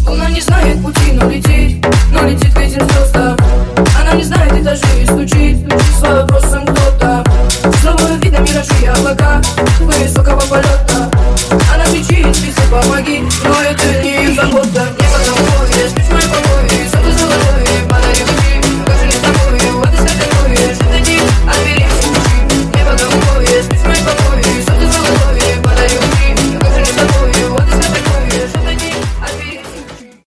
Луна не знает пути, но летит к этим звездам. Она не знает этажей и стучит с вопросом, кто